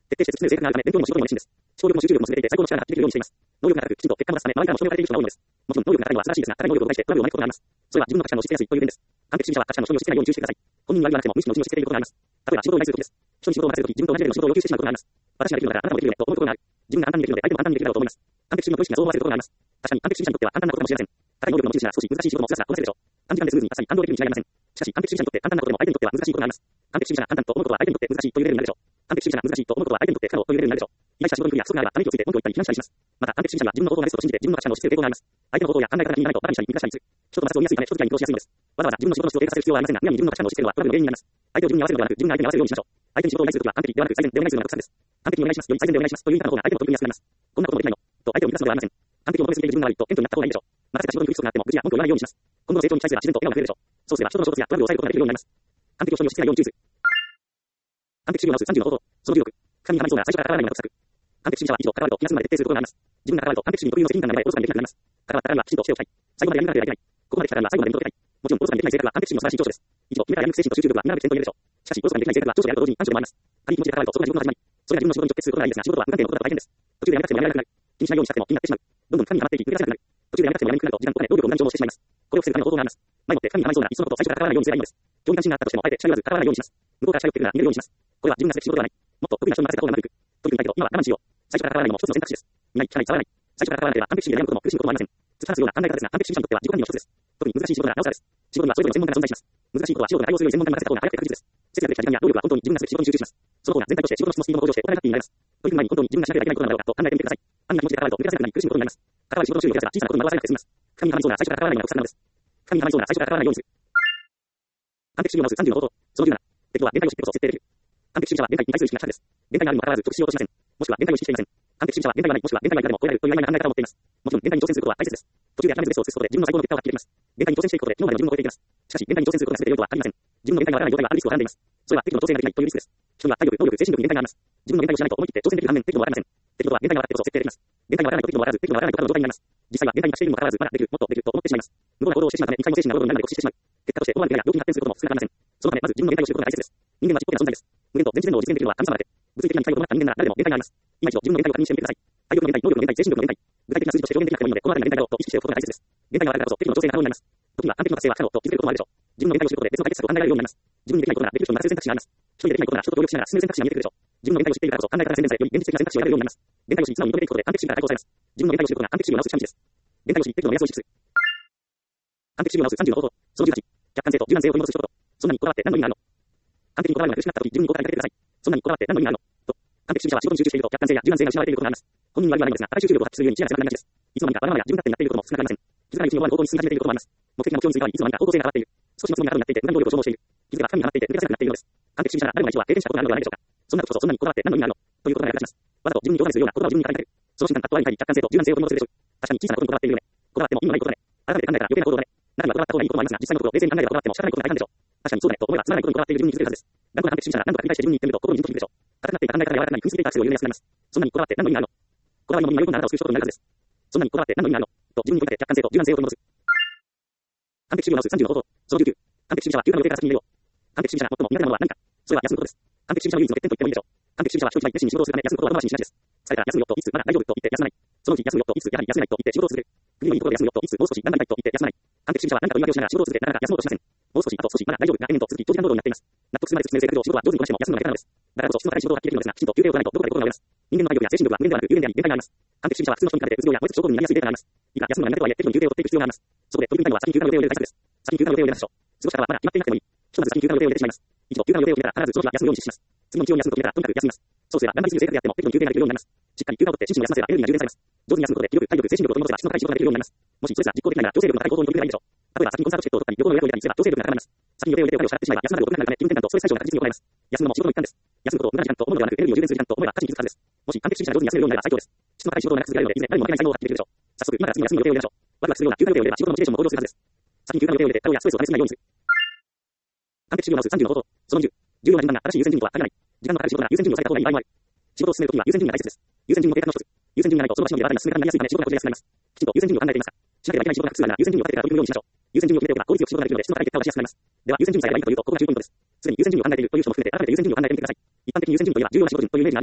S1: 徹底して説明正確なあるため、勉強も仕事も熱心です。思考力も集中力も優れていて、最高の力が発揮できるようにしています。能力が高く、きちんと結果も出すため、周りからも承認されている人が多いのです。もちろん、能力が高いのは素晴らしいですが、高い能力を介してトラブルを招くことがあります。それは自分の価値観を押し付けやすいという点です。完璧主義者は価値観の所有を押し付けないように注意してください。本人には言わなくても、無視のうちに押し付けていることがあります。例えば、仕事を依頼することです。人に仕事を任せるとき、自分と同じレベルの仕事を要求してしまうことがあります。私ができるのだから、あなたもできるよね、と思うことがある。自分が簡単にできるので、相手も簡単にできるだろうと思います。完璧主義の無意識がそう思わせることがあります。確かに、完璧主義者にとっては簡単なことかもしれません。高い能力の持ち主なら少し難しい仕事もスラスラこなせるでしょう。短時間でスムーズにまさに感動できるに違いありません。しかし、完璧主義者にとって簡単なことでも相手にとっては難しいことがあります。完璧主義者が簡単と思うことは相手にとって難しいというレベルになるでしょう。完璧主義者が難しいと思うことは相手にとって不可能というレベルになるでしょう。依頼した仕事に不利や不足があれば、ため息をついて文句を言ったり非難したりします。また、完璧主義者は自分の方法がベストと信じて自分の価値観を押し付ける傾向があります。相手の方法や考え方が気に入らないとバカにしたり見下したりする。人と摩擦を見やすいため、人付き合いに移動しやすいのです。わざわざ自分の仕事の質を低下させる必要はありませんが、むやみに自分の価値観を押し付けるのはトラブルの原因になります。相手を自分に合わせるのではなく、自分が相手に合わせるようにしましょう。相手に仕事を依頼するときは完璧ではなく最善でお願いするのが特産です。完璧にお願いします。より最善でお願いします。という言い方の方が相手の取り組みやすくなります。こんなこともできないのと相手を満たすのではありません。完璧を求めすぎて自分が悪いと謙虚になった方がいいでしょう。任せた仕事に不規則があっても愚痴や文句を言わないようにします。今後の成長に期待すれば自然と笑顔が増えるでしょう。そうすれば人の衝突やトラブルを抑えることができるようになります。完璧を人に押し付けないように注意する。完璧主義を直すさんじゅうの方法、その重力。深みにはまりそうな最初から関わらないのが得策。完璧主義者は一度関わると気が済むまで徹底することがあります。自分が関わると完璧主義に特有の責任感が芽生え、おろそかにできなくなります。関わったからにはきちんとしておきたい。最後までやり抜かなければいけない。ここまで来たからには最後まで見届けたい。もちろん、おろそかにできない性格は完璧主義の素晴らしい長所です。一度決めたらやり抜く精神と集中力はみんなで先頭にいるでしょう。しかし、おろそかにできない性格は長所であると同時に短所でもあります。他人気持ちで関わるとそこが自分の始まり。それが自分の仕事に直結することがいいですが、仕事は不安定なことだと大変です。途中でやめたくてもやめられなくなる。気にしないようにしたくても気になってしまう。どんどん深みにはまっていき、抜け出せなくなる。途中でやめたくてもやめにくくなると時間とお金、労力を無駄に消耗してしまいます。これを防ぐための方法があります。前もって深みにはまりそうないっそのことを最初から関わらないようにすればいいのです。興味関心があったとしても、あえて近寄らず関わらないようにします。向こうから近寄ってくるなら逃げるようにします。これは自分がすべき仕事ではない。もっと得意な人に任せた方がうまくいく。というたいけど、今は我慢しよう。最初から関わらないのも一つの選択肢です。見ない、聞かない、触らない。最初から関わらなければ完璧主義で悩むことも苦しむこともありません。突き放すような考え方ですが、完璧主義者にとっては自己管理の一つです。特に難しい仕事ならなおさらです。仕事にはそれぞれの専門家が存在します。難しいことは素人が対応するより専門家に任せた方が早くて確実です。節約できた時間や労力は本当に自分がすべき仕事に集中します。その方が全体として仕事の質もスピードも向上してお金がかかっていになります。取り組む前に本当に自分がしなければいけないことなのだろうかと考えてみてください。安易な気持ちで関わると抜け出せなくなり苦しむことになります。関わる仕事の種類を増やせば小さなことに惑わされなくて済みます。深みにはまりそうな最初から関わらないのが得策なのです。深みにはまりそうな最初から関わらないようにする。完璧主義を直すさんじゅうの方法、そのじゅうなな。敵は限界を知ってこそ設定できる。完璧主義者は限界に対する意識が高いです。限界があるにもかかわらず得しようとしません。もしくは限界を意識していません。完璧主義者は限界がない、もしくは限界がいくらでも超えられるという曖昧な考え方を持っています。もちろん限界に挑戦することは大切です。途中で諦めずベストを尽くすことで自分の最高の結果を発揮できます。限界に挑戦していくことで今までの自分を超えていきます。しかし限界に挑戦することが全て良いとは限りません。自分の限界がわからない状態はあるリスクをはらんでいます。それは適度な挑戦ができないというリスクです。人には体力、能力、精神力に限界があります。自分の限界を知らないと思い切って挑戦できる反面、適度はわかりません。適度は限界があってこそ設定できます。限界がわからないと適度はわからず、適度はわからないと過度の状態になります。実際は限界に達しているにもかかわらず、まだできる、もっとできると思ってしまいます。無謀な行動をしてしまうため、いかにも精神が労働になるまで酷使してしまう。結果として思わぬ怪我や病気に発展することも少なくありません。そのため、まず自分の限界を知ることが大切です。人間はちっぽけな存在です。無限と全知全能を実現できるのは神様だけ。物理的な機械を伴った人間なら誰でも限界があります。今一度自分の限界を確認してみてください。体力の限界、能力の限界、精神力の限界。具体的な数字として表現できなくてもいいので、このあたりの限界だろうと意識しておくことが大切です。限界があるからこそ適度な調整が可能になります。時には完璧な達成は不可能と気づけることもあるでしょう。自分の限界を知ることで別の解決策を考えられるようになります。自分にできないことならできる人に任せる選択肢があります。一人でできないことなら人と協力しながら進める選択肢が見えてくるでしょう。自分の限界を知っているからこそ考え方が洗練され、より現実的な選択肢を選べるようになります。限界を知り素直に認めていくことで完璧主義が解放されます。自分の限界を知ることが完璧主義を直す近道です。限界を知り適度な目安を意識する。完璧主義を直すさんじゅうの方法、そのじゅうはち。客観性と柔軟性を取り戻す仕事。そんなにこだわって何の意味があるの？完璧にこだわるのが苦しくなった時、自分にこだわりかけてください。そんなにこだわって何の意味があるの？と。完璧主義者は仕事に集中していると客観性や柔軟性が失われていることがあります。本人には言わないのですが、高い集中力を発揮するように小さな狭間になりがちです。いつの間にかバラバラや自分勝手になっていることも少なくありません。気づかないうちに思わぬ方向に進み始めていることもあります。目的が目標についてはいつの間にか方向性が変わっている。少しのつもりが過度になっていて、無駄に労力を消耗している。気づけば深みにはまっていて抜け出せなくなっているのです。完璧主義者なら誰も一度は経験したことがあるのではないでしょうか。そんなことこそそんなにこだわって何の意味があるのということが役立ちます。わざと自分に言葉にするような言葉を自分に語りかける。その瞬間パッと輪に入り客観性と柔軟性を取り戻せるでしょう。確かに小さなことにこだわっているよね。こだわっても意味のないことだね。改めて考えたら余計な行動だね。中にはこだわった方がいいこともありますが、実際のことを冷静に考えればこだわっても仕方ないことが大半でしょう。確かにそうだねと思えばつまらないことにこだわっている自分に気づけるはずです。頑固な完璧主義者が何度か繰り返して自分に言ってみると心にじんと響くでしょう。硬くなっていた考え方が柔らかくなり踏んづけていた癖を緩めやすくなります。そんなにこだわって何の意味があるの？こだわりの意味がよくならを救う仕事になるはずです。そんなにこだわって何の意味があるのと自分に問いかけて客観性と柔軟性を取り戻す。完璧主義を直すさんじゅうの方法、そのじゅうきゅう。完璧主義者は休暇の予定から先に入れよう。完璧主義者が最も苦手なものは何か？それは休むことです。完璧主義者の唯一の欠点と言ってもいいでしょう。完璧主義者は長期内熱心に仕事をするため休むことを後回しにしがちです。疲れたら休むよと言いつつまだ大丈夫と言って休まない。その時休むよと言いつつやはり休めないと言って仕事を続ける。首のいいところで休むよと言いつつもう少し頑張りたいと言って休まない。完璧主義者は何かと言い訳をしながら仕事を続けなかなか休もうとしません。もう少しあと少しまだ大丈夫が延々と続き長時間労働になっています。納得するまで説明性が仕事は上手にこなしても休むのが下手なのです。だからこそ質の高い仕事を発揮できるのですが、きちんと休憩を取らないとどこかで心が折れます。人間の体力や精神力は無限ではなく有限であり限界があります。完璧主義者は普通の人に比べてうつ病や燃え尽き症候群になりやすいデータがあります。いいが休むのが苦手とはいえ適度に休憩を取っていく必要があります。そこで取り組みたいのは先に休暇の予定を入れる対策です。先に休暇の予定を入れましょう。過ごし方はまだ決まっていなくてもいい。ひとまず先に休暇の予定を入れてしまいます。一度休暇の予定を入れたら必ずその日は休むように実施します。次の日曜に休むと決めたらとにかく休みます。そうすれば頑張りすぎる生活であっても適度に休憩ができるようになります。しっかり休暇を取って心身を休ませればエネルギーが充電されます。上手に休むことで気力、体力、精神力を取り戻せば質の高い仕事ができるようになります。もしストレスが実行できないなら調整力の高い行動に取り組めばいいでしょう。例えば先にコンサートチケットを取ったり旅行の予約を入れたりすれば調整力が高まります。先に予定を入れてお金を支払ってしまえば休まることがなくなるため気分転換とストレス解消が確実に行えます。休むのも仕事の一環です。休むことを無駄な時間と思うのではなくエネルギーを充電する時間と思えば価値に気づくはずです。もし完璧主義者が上手に休めるようになれば最強です。質の高い仕事を長く続けられるのでいずれ誰も負けない才能を発揮できるでしょう。早速今から次の休みの予定を入れましょう。ワクワクするような休暇の予定を入れれば仕事のモチベーションも向上するはずです。先に休暇の予定を入れて過労やストレスを溜めすぎないようにする。完璧主義を直すさんじゅうの方法、そのにじゅう。重要な順番が正しい優先順位とは限らない。時間のかかる仕事が優先順位を下げた方がいい場合もある。仕事を進めるときは優先順位が大切です。優先順位のデータの一つ。優先順位がないとその場所のでは誰が進め方になりやすいため仕事がこじれやすくなります。きちんと優先順位を考えていますか？しなければいけない仕事が複数あるなら優先順位を立ててから取り組むようにしましょう。優先順位を決めておけば効率よく仕事ができるので質の高い結果を出しやすくなります。では優先順位さえがいいかというとここが重要ポイントです。すでに優先順位を考えているという人も含めて改めて優先順位を考えてみてください。一般的に優先順位といえば重要な仕事順というイメージがあります。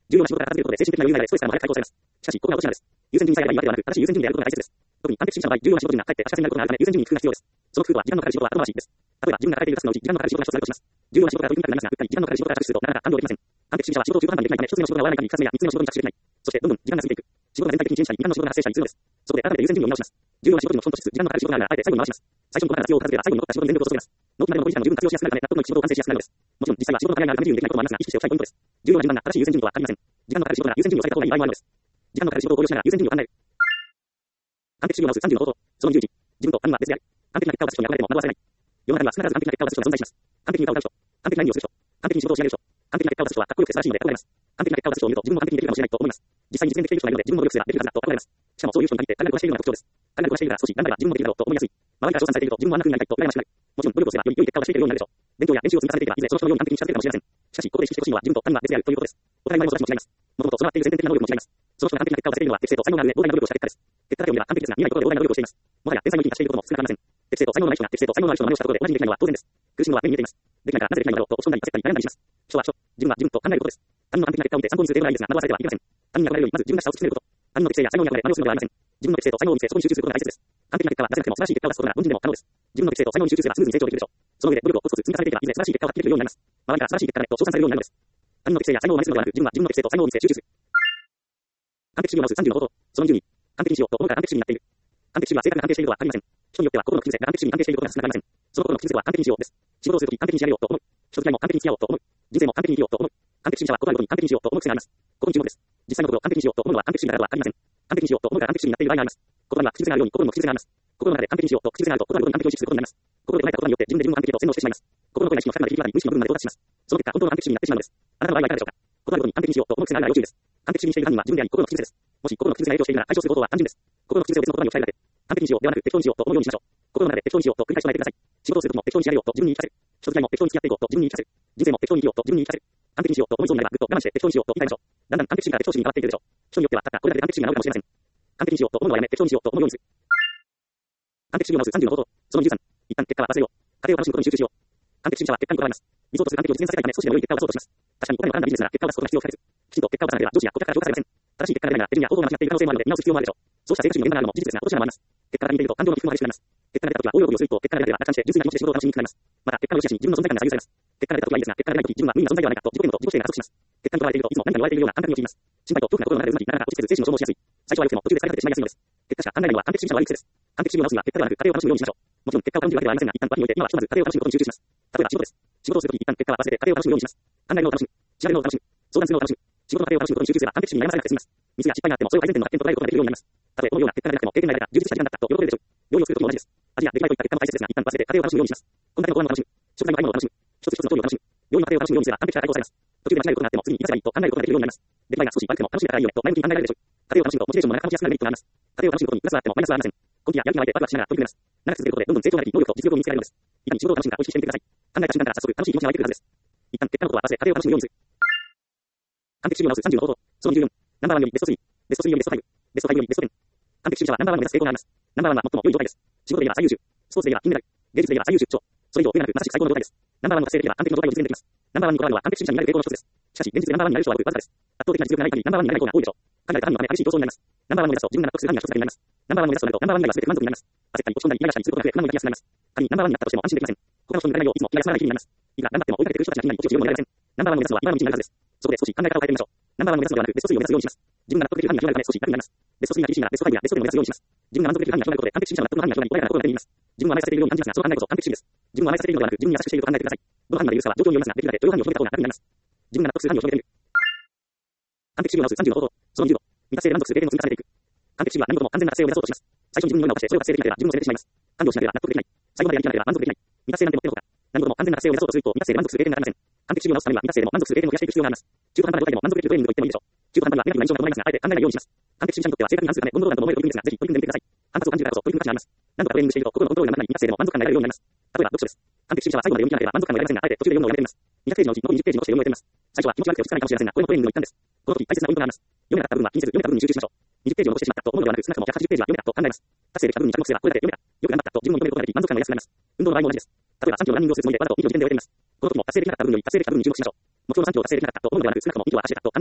S1: 重要な仕事から外れることで精神的な余裕が得られ、ストレスからも解放されます。しかし、ここが落とし穴です。優先順位さえあればいいわけではなく、正しい優先順位であることが大切です。特に完璧主義者の場合、重要な仕事にはかえって足かせになることがあるため、優先順位に工夫が必要です。その工夫とは、時間のかかる仕事は後回しです。例えば、自分が抱えているタスクのうち、時間のかかる仕事が一つあるとします。重要な仕事が取り組みたくなりますが、うっかり時間のかかる仕事から着手すると、なかなか完了できません。完璧主義者は仕事を中途半端にできないため、一つ目の仕事が終わらない限り、二つ目や三つ目の仕事に着手できない。そして、どんどん時間が過ぎていく。仕事が全体的に遅延したり、未完の仕事が発生したりするのです。そこで改めて優先順位を見直します。重要な仕事にも損としつつ、時間のかかる仕事があるなら、あえて最後に回します。最初に細かな必要を片付けたら、最後に残った仕事に全力を注げます。納期までの残り時間を十分活用しやすくなるため、納得のいく仕事を完成しやすくなるのです。もちろん、実際は仕事の早いなら自由にできないこともありますが、意識しておきたいポイントです。重要な順番が正しい優先順位とは限りません。時間のかかる仕事なら優先順位を下げた方がいい場合もあるのです。時間のかかる仕事を考慮しながら優先順位を考える。完璧主義を直すさんじゅうの方法。そのにじゅういち。自分と他人は別である。完璧な結果を出す人に憧れても惑わせない。世の中には少なからず完璧な結果を出す人が存在します。完璧に歌を歌う人、完璧な演技をする人、完璧に仕事を仕上げる人、完璧な結果を出す人はかっこよくて素晴らしいので憧れます。完璧な結果を出す人を見ると自分も完璧にできるかもしれないと思います。実際に実践できている人がいるので自分も努力すればできるはずだと憧れます。しかもそういう人に限って彼らがこなしているのが特徴です。彼らがこなしているから少し頑張れば自分もできるだろうと思いやすい。周りから称賛されていると自分もあんな風になりたいと羨ましくなる。もちろん努力をすればより良い結果を出していけるようになるでしょう。勉強や練習を積み重ねていけばいずれその人のように完璧に近づけるかもしれません。しかしここで意識してほしいのは自分と他人は別であるということです。お互いの前の育ちも違います。もともと備わっている先天的な能力も違います。その人が完璧な結果を出せているのは適性と才能がある上、膨大な努力をした結果です。結果だけを見れば完璧ですが、見ないことで膨大な努力をしています。もはや天才の域に達していることも少なくありません。適性と才能のない人が適性と才能のない人の真似をしたことで同じにできないのは当然です。苦しいのは目に見えています。できないからなぜできないのだろうと落ち込んだり焦ったり悩んだりします。人は人、自分は自分と考えることです。他人の完璧な結果を見て参考にする程度がいいですが、惑わされてはいけません。他人に憧れるよりまず自分らしさを突き詰めること。他人の適性や才能に憧れ真似をするのではありません。自分の適性と才能を見つけ、そこに集中することが大切です。完璧な結果は出せなくても素晴らしい結果を出すことが凡人でも可能です。自分の適性と才能に集中すればスムーズに成長できるでしょう。その上で努力をコツコツ積み重ねていけばいずれ素晴らしい結果を発揮できるようになります。周りから素晴らしい結果だねと称賛されるようになるのです。他人の適性や才能を真似するのではなく、自分は自分の適性と才能を見つけ集中する。完璧主義を直すさんじゅうの方法。そのにじゅうに。完璧にしようと思うから完璧主義になっている。完璧主義は正確な関係しているとは限りません。人によっては心の傷でが完璧主義に関係していることが少なくありません。その心の傷は完璧にしようです。仕事をするとき完璧に仕上げようと思う。人付き合いも完璧に付き合おうと思う。人生も完璧に生きようと思う。完璧主義者はことあるごとに完璧にしようと思う癖があります。ここに注目です。実際のことを完璧にしようと思うのは完璧主義だからとは限りません。完璧にしようと思うから完璧主義になっている場合があります。心には口癖があるように心にも口癖があります。心の中で完璧にしようと口癖があるとことあるごとに完璧を意識することになります。心で唱えたことによって自分で自分を完璧と洗脳してしまいます。心の声が意識の深くまで響き渡り無意識の部分まで到達します。その結果本当の完璧主義になってしまうのです。あなたの場合はいかがでしょうか。ことあるごとに完璧にしようと思う癖があるが要注意です。完璧主義にしている犯人は自分であり心の口癖です。もし心の口癖が影響しているなら解消することは単純です。心の口癖を別の言葉に置き換えるだけ。完璧にしようではなく適当にしようと思うようにしましょう。心の中で適当にしようと繰り返し唱えてください。仕事をするときも適当に仕上げようと自分に言い聞かせる。人付き合いも適当に付き合っていこうと自分に言い聞かせる。人生も適当に生きようと自分に言い聞かせる。完璧にしようと思いそうになればぐっと我慢して適当にしようと言い換えましょう。だんだん完璧主義から適当主義に変わっていくでしょう。人によってはたったこれだけで完璧主義が治るかもしれません。完璧にしようと思うのはやめ適当にしようと思うようにする。完璧主義を直すさんじゅうの方法。そのにじゅうさん。一旦結果は忘れよう。過程を楽しむことに集中しよう。完璧主義者は結果にこだわります。理想とする完璧を実現させたいため少しでも良い結果を出そうとします。確かにお金を絡んだビジネスなら結果を出すことが必要不可欠。きちんと結果を出さなければ上司や顧客から評価されません。正しい結果が出ないなら責任や行動が間違っている可能性もあるので見直す必要もあるでしょう。そうした生活主義の現場があるのも事実ですが、落とし穴もあります。結果が見ていると感情の起伏も激しくなります。結果が出た時は大喜びをすると結果が出なければ楽観して純粋な気持ちで仕事を楽しみにくくなります。また結果の良し悪しに自分の存在感が左右されます。結果が出た時はいいですが、結果が出ない時自分は無意味な存在ではないかと自己への自己否定が加速します。結果にとらわれているといつも何かに追われているような感覚に陥ります。心配と恐怖が心の中で渦巻き、なかなか落ち着けず精神も消耗しやすい。最初は良くても途中で疲れ果ててしまいやすいのです。結果しか考えないのは完璧主義者の悪い癖です。完璧主義を直すには結果ではなく過程を楽しむようにしましょう。もちろん結果を感じるわけではありませんが、一旦脇に置いて今はひとまず過程を楽しむことに集中します。例えば仕事です。仕事をするとき一旦結果は忘れて過程を楽しむようにします。考えるのを楽しむ。調べるのを楽しむ。相談するのを楽しむ。仕事の過程を楽しむことに集中すれば完璧主義に悩まされなくて済みます。ミスや失敗があってもそれを改善点の発見と捉えることができるようになります。たとえこのような結果が出なくても経験が得られた充実した時間だったと喜べるでしょう。料理をするときも同じです。味や出来栄えといった結果も大切ですが、一旦忘れて過程を楽しむようにします。こんなにご飯を楽しむ。食材の買い物を楽しむ。一つ一つの調理を楽しむ。料理の過程を楽しむようにすれば完璧さが解放されます。途中で間違えることがあっても次にいつがいいと考えることができるようになります。出来栄えが少し悪くても楽しいだからいいよねと前向きに考えられるでしょう。過程を楽しむとモチベーションも長く保ちやすくなるメリットがあります。過程を楽しむことにプラスはあってもマイナスはありません。根気ややる気が湧いてワクワクしながら取り組めます。長く続けることでどんどん成長ができ、能力と実力を身につけられるのです。いかに仕事を楽しむかを意識してみてください。考えた瞬間から早速楽しい気持ちが湧いてくるはずです。一旦結果のことは忘れ過程を楽しむようにする。完璧主義を直すさんじゅうの方法。そのにじゅうよん。ナンバーワンよりベストスリー、ベストスリーよりベストファイブ、ベストファイブよりベストテン。完璧主義者はナンバーワンを目指す傾向があります。ナンバーワンは最も良い状態です。仕事で言えば最優秀、スポーツで言えば金メダル、芸術で言えば最優秀長。それ以上上なくまさしく最高の状態です。ナンバーワンを達成できれば完璧の状態を実現できます。ナンバーワンにこだわるのは完璧主義者になる傾向の一つです。しかし現実でナンバーワンになる人はごくわずかです。圧倒的な実力がない限りナンバーワンになれない人が多いでしょう。考えた犯人のため激しい競争になります。ナンバーワンを目指すと自分が納得する犯人が一つだけになります。ナンバーワンを目指すとなるとナンバーワン以外は全て不満足になります。焦ったり落ち込んだりイライラしたりすることが増え不満を抱きやすくなります。仮にナンバーワンになったとしても安心できません。他の人にならないよういつも気が休まらない日々になります。いくら頑張っても追いかけてくる人たちがいないと自分も得られません。ナンバーワンを目指すのは今の道になるはずです。そこで少し考え方を変えてみましょう。ナンバーワンを目指すのではなくベストスリーを目指すようにします。自分が納得できる範囲が広がるため少し楽になります。ベストスリーが厳しいならベストファイブやベストテンを目指すようにします。自分が満足できる範囲が広がることで完璧主義者の納得の範囲が広がり穏やかな心が手に入ります。自分は甘えさせているように感じますが、その考えこそ完璧主義です。自分は甘えさせているのではなく自分に優しくしていると考えてください。どの範囲まで許すかは状況によりますが、できるだけ許容範囲を広げた方が楽になります。自分が納得する範囲を広げてみる。完璧主義を直すさんじゅうの方法。そのにじゅうご。未達成で満足する経験を積み重ねていく。完璧主義は何事も完全な達成を目指そうとします。最初に自分に良いのを犯してそれを達成できなければ自分を責めてしまいます。完了しなければ納得できない。最後までやりきらなければ満足できない。未達成なんてもってのほか。何事も完全な達成を目指そうとすると未達成で満足する経験がありません。完璧主義を直すためには未達成でも満足する経験を増やしていく必要があります。中途半端な状態でも満足できるトレーニングと言ってもいいでしょう。中途半端にはネガティブな印象が伴いますが、あえて考えないようにします。完璧主義者にとっては正確に反するため、このことなんとも思える取り組みですが、ぜひ取り組んでみてください。反発を感じるからこそ取り組む価値があります。何度かトレーニングしていると心のコントロールがなくなり、未達成でも満足感が得られるようになります。例えば読書です。完璧主義者は最後まで読み切らなければ満足感が得られませんが、あえて途中で読むのをやめてみます。にひゃくページのうち残りにじゅっページのして読み終えてみます。最初は気持ち悪くて落ち着かないかもしれませんが、これもトレーニングの一環です。この時大切なポイントがあります。読めなかった部分は気にせず読めた部分に集中しましょう。にじゅっページを残してしまったと思うのではなく、少なくともひゃくはちじゅっページは読めたと考えます。達成できた部分に着目すればこれだけ読めた。よく頑張ったと自分も認めることができ満足感が安くなります。運動の場合も同じです。例えばさんキロランニングをするつもりでわざとにキロ時点で終えてみます。この時も達成できなかった部分より達成できた部分に注目しましょう。目標のさんキロを達成できなかったと思うのではなく、少なくともにキロは走れたと考えます。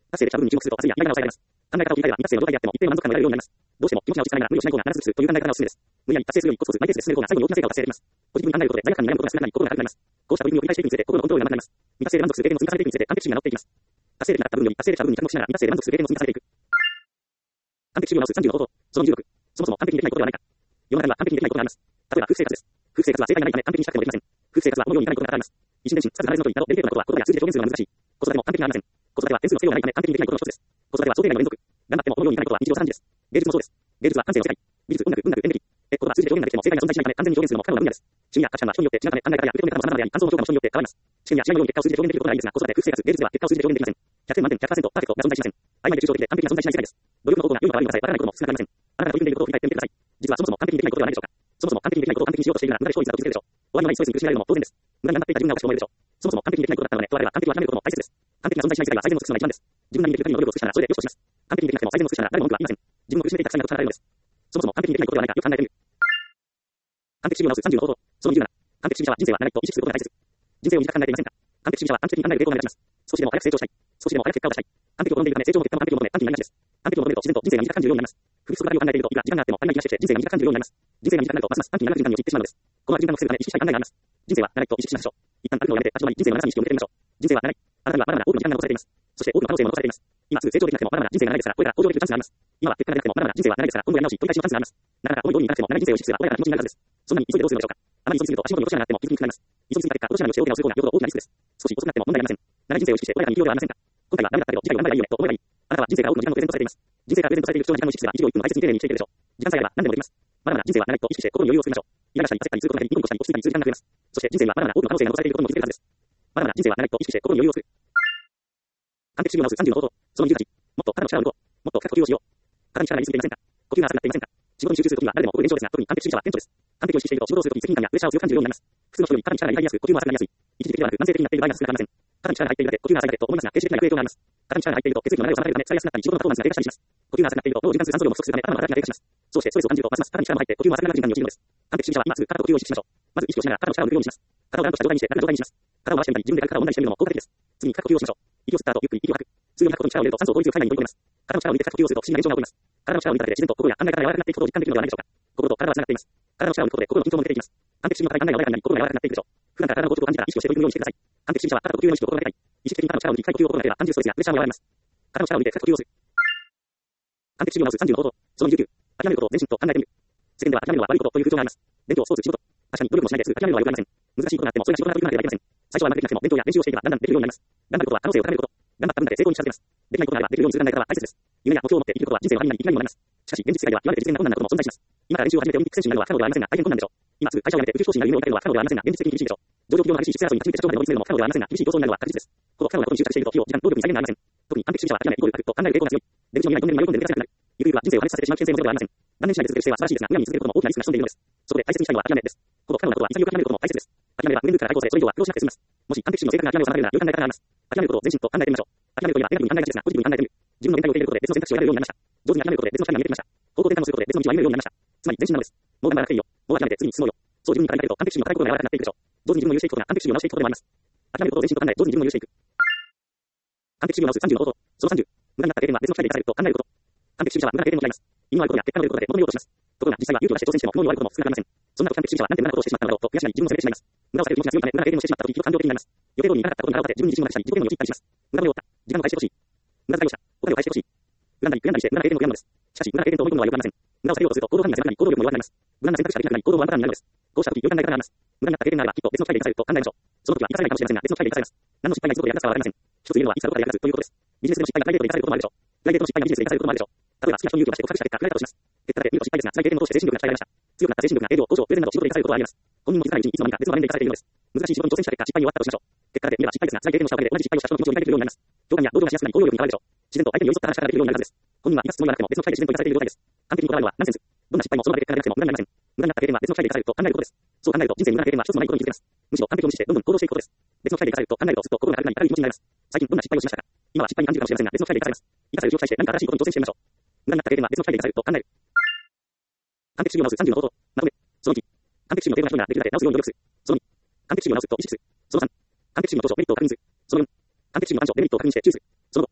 S1: 達成できた部分に注目すると、圧力や意外なを抑えられます。考え方を切り替えれば、未達成の状態であっても、一定の満足感を得られるようになります。どうしても、気持ちが落ち着かないなら、無理をしない方が必ずするという考え方がおすすめです。無理やり達成するよりコツコツマイペースで進める方が最後に大きな成果を達成できます。ポジティブに考えることで、罪悪感に悩むことが少なくなり、心が軽くなります。こうした取り組みを繰り返していくにつれて、心のコントロールが上手くなります。未達成で満足する経験の積み重ねていくにつれて、完璧主義が治っていきます。達成できなかった部分より達成できた部分に着目しながら、未達成で満足する経験の積み重ねていく。完璧主義を直すさんじゅうの方法。そのじゅうろく。そもそも完璧にできないことではないか。世の中には完璧にできないことがあります。例えば、夫婦生活です。夫婦生活は正解がないため完璧にしたくてもできません。夫婦生活はこのようにいかないことがあります。一心伝心、さず離れずのといったとデリケートなことは言葉や数字で表現するのが難しい。子育ても完璧にはありません。子育ては点数のつけようがないため完璧にできないことの一つです。子育ては想定外の連続。頑張ってもこのようにいかないことは日常茶飯事です。芸術もそうです。芸術は感性の世界。美術、音楽、文学、演劇。え、言葉は数字で表現ができても正解が存在しないため完全に表現するのも不可能な分野です。趣味や価値観は人によって違うため考え方や受け止め方も様々であり、感想の評価も人によって変わります。試験や試合のように結果を数字で表現できることがいいですが、子育て、夫婦生活、芸術では結果を数字で表現できません。ひゃくてん満点、ひゃくパーセント、パーフェクトが存在しません。曖昧で抽象的で完璧が存在しない世界です。努力の方法が良いのか悪いのかさえわからないことも少なくありません。あなたが取り組んでいることを振り返ってみてください。実はそもそも完璧にできないことではないでしょうか。そもそも完璧にできないことを完璧にしようとしているなら無駄で勝利すると気づけるでしょう。終わりのないストレスに苦しめられるのも当然です。無駄に頑張っていた自分がおかしく思えるでしょう。そもそも完璧にできないことだったので、とあれば完璧を諦めることも大切です。完璧が存在しない世界は最善を尽くすのが一番です。自分なりにできる限りの努力を尽くしたらそれでよしとします。完璧にできなくても最善を尽くしたら誰も文句は言いません。自分を苦しめていたくさんがたくさんあるのです。そもそも完璧にできないことではないかよく考えてみる。完璧主義を直すさんじゅうの方法。そのにじゅうなな。完璧主義者は人生は長いと意識することが大切。人生を短く考えていませんか。完璧主義者は完璧に考える傾向が目立ちます。少しでも早く成長したい。少しでも早く結果を出したい。完璧を望んでいるため成長も結果も完璧を求め、短期になりがちです。完璧を求めると自然と人生が短く感じるようになります。不服そこだけを考えているといくら時間があっても足りない気がしてきて人生が短く感じるようになります。人生が短くなるとますます短期に長く時間に陥ってしまうのです。この悪循環を防ぐため意識したい考えがあります。人生は長いと意識しましょう。一旦歩くのをやめて立ち止まり人生の長さに意識を向けてみましょう。人生は長い。あなたにはまだまだ多くの時間が残されています。そして多くの可能性も残されています。今すぐ成長できなくてもまだまだ人生が長いですから、これから向上できるチャンスがあります。今は結果が出なくてもまだまだ人生は長いですから、今度やり直し、取り返しのチャンスがあります。なかなか思い通りにいかなくても長い人生を意識すれば穏やかな気持ちになるはずです。そんなに急いでどうするのでしょうか。あまり急ぎすぎると足元に落とし穴があっても気づきにくくなります。急ぎすぎた結果、落とし穴に落ちて大きなを背負う方がよほど大きなリスクです。少し遅くなっても問題ありません。長い人生を意識して穏やかに生きようではありませんか。今回はダメだったけど次回は頑張ればいいよねと思えばいい。あなたは人生が多くの時間をプレゼントされています。人生がプレゼントされている貴重な時間を意識すれば一秒一分を大切に丁寧に生きていけるでしょう。時間さえあれば何でもできます。まだまだ人生は長いと意識して心に余裕を作りましょう。イライラしたり焦ったりすることなくニコニコしたり落ち着いたりする時間が増えます。そして人生にはまだまだ多くの可能性が残されていることも気づけるはずです。まだまだ人生は長いと意識して心に余裕を作る。完璧主義を直すさんじゅうの方法。そのにじゅうはち。もっと肩の力を抜こう。もっと深く呼吸をしよう。肩に力が入りすぎていませんか。呼吸が浅くなっていませんか。仕事に集中するときは誰でも起こる現象ですが、特に完璧主義者は顕著です。完璧を意識していると仕事をするとき責任感やプレッシャーを強く感じるようになります。普通の人より肩に力が入りやすく呼吸も浅くなりやすい。一時的ではなく慢性的になっている場合が少なくありません。肩に力が入っているだけ呼吸が浅いだけと思いますが、定時的な逆影響があります。肩に力が入っていると血液の流れを妨げるため疲れやすくなったり仕事のパフォーマンスが低下したりします。呼吸が浅くなっていると脳の時間数酸素量も不足するため頭の働きが低下します。そうしてストレスを感じるとますます肩に力も入って呼吸も浅くなる時間に陥るのです。完璧主義者は今すぐ肩と呼吸を意識しましょう。まず意識をしながら肩の力を抜くようにします。肩をガランとした状態にして楽な状態にします。肩を回してみたり自分で肩を揉んだりしてみるのも効果的です。次に深く呼吸をしましょう。息を吸った後ゆっくり息を吐く。数秒に吐くことに力を入れると酸素を効率よく体内に取り込みます。肩の力を抜いて深く呼吸をすると不思議な現象が起こります。体の力を抜いただけで自然と心や考え方が柔らかくなっていくことを実感できるのではないでしょうか。心と体は繋がっています。体の力を抜くことで心の緊張も抜けていきます。完璧主義の体が考えが穏やかになり心が柔らかくなっていくでしょう。普段から体の硬直を感じたら意識をして取り組むようにしてください。完璧主義者は体と呼吸の意識を心がけたい。意識的に体の力を抜き深い呼吸を心がければ単純ストレスやプレッシャーも和らげます。体の力を抜いて深く呼吸をする。完璧主義を直すさんじゅうの方法。そのにじゅうきゅう。諦めることを全身と考えてみる。世間では諦めるのは悪いことという風潮があります。勉強、スポーツ、仕事。確かに努力もしないですぐ諦めるのは良くありません。難しいことがあってもそれが仕事なら取り組まなければいけません。最初はうまくできなくても勉強や練習をしていけばだんだんできるようになります。頑張ることは可能性を高めること。頑張った分だけ成功に近づけます。できないことがあればできるようにする考え方は大切です。夢や目標を持って生きることは人生の範囲内にいきなりもなります。しかし現実世界では極めて実現が困難なことも存在します。今から練習を始めてオリンピック選手になるのは不可能ではありませんが大変困難でしょう。今すぐ会社を辞めて宇宙飛行士になる夢を追いかけるのは不可能ではありませんが現実的に厳しいでしょう。上場企業の激しい出世争いに勝ち抜いて社長まで追い詰めるのも不可能ではありませんが厳しい競争になるのは確実です。この不可能なことに執着していると費用、時間、労力に際限がありません。特に完璧主義者は諦めイコール悪と考える傾向が強い。出口の見えないトンネルに迷い込んで抜け出せなくなる。ゆくゆくは人生を破滅させてしまう危険性もゼロではありません。断念しないで続ける姿勢は素晴らしいですが、無理に続けることも大きなリスクが潜んでいるのです。そこで大切にしたいのは諦めです。この不可能なことは潔く諦めることも大切です。諦めれば無念ループから解放され、それ以上は苦労しなくて済みます。もし完璧主義の正確な諦めを定めるなら、良い考え方があります。諦めることを全身と考えてみましょう。諦めるといえばネガティブに考えがちですが、ポジティブに考えてみる。自分の限界を受け入れることで別の選択肢を選べるようになりました。上手に諦めることで別の光が見えてきました。方向転換をすることで別の道を歩めるようになりました。つまり全身なのです。もう頑張らなくていいよ。もう諦めて次に進もうよ。そう自分に考えると完璧主義の硬い心が柔らかくなっていくでしょう。上手に自分を許していくことが完璧主義を直していくことでもあります。諦めることを全身と考え、上手に自分を許していく。完璧主義を直すさんじゅうの方法。そのさんじゅう。無駄になった経験は別の機会で生かされると考えること。完璧主義者は無駄な経験を嫌います。意味のあることや結果の出ることで求めようとします。ところが実際は勇気を出して挑戦しても脳に弱いことも少なくありません。そんな完璧主義者はなんで無駄なことをしてしまったのだろうと悔しがり自分を責めてしまいます。無駄をされる気持ちが強いため無駄な経験をしてしまったとき、感情的になります。予定通りにいかなかったことに腹を立て自分に自信をなくしたり自己嫌悪に陥ったりします。無駄を負った。時間を返してほしい。無駄遣いをした。お金を返してほしい。恨んだり悔やんだりして無駄な経験を悔やむのです。しかし無駄な経験と思い込むのは良くありません。無駄を避けようとすると行動範囲が狭くなり行動力も弱くなります。無駄な選択肢ができなくなり行動は無駄になるのです。こうしたとき良い考え方があります。無駄になった経験があればきっと別の機会で生かされると考えましょう。その時は生かされないかもしれませんが別の機会で生かされます。何の失敗がいつどこで役立つかはわかりません。一つ言えるのはいつかどこかで役立つということです。ビジネスでの失敗がプライベートで生かされることもあるでしょう。プライベートの失敗がビジネスで生かされることもあるでしょう。例えば好きな人に勇気を出して告白した結果暗い顔をします。結果だけ見ると失敗ですが辛い経験を通して精神力が鍛えられました。強くなった精神力が営業、交渉、プレゼンなど仕事で生かされることはあります。本人も気づかないうちにいつの間にか別の場面で生かされているのです。難しい仕事に挑戦した結果失敗に終わったとしましょう。結果だけ見れば失敗ですが辛い経験をしたおかげで同じ失敗をした人の気持ちを理解できるようになります。共感や同情がしやすくなり行動力に変わるでしょう。自然と相手に寄り添った話ができるようになるはずです。本人は今つもりはなくても別の機会で自然と生かされている状態です。完璧にこだわるのはナンセンス。どんな失敗もその場で結果が出なくても無駄になりません。無駄になった経験は別の機会で生かされると考えることです。そう考えると人生に無駄な経験は一つもないことに気づけます。むしろ完璧を無視してどんどん行動していくことです。別の機会で生かされると考えるとすっと心が軽くなり軽い気持ちになります。最近どんな失敗をしましたか。今は失敗に感じるかもしれませんが別の機会で生かされます。生かされる状態して何か新しいことに挑戦してみましょう。無駄になった経験は別の機会で生かされると考える。完璧主義を直すさんじゅうの方法。まとめ。そのいち。完璧主義の経験が広いならできるだけ直すように努力する。そのに。完璧主義を直すと意識する。そのさん。完璧主義の長所、メリットを確認する。そのよん。完璧主義の短所、デメリットを確認して注意する。そのご。う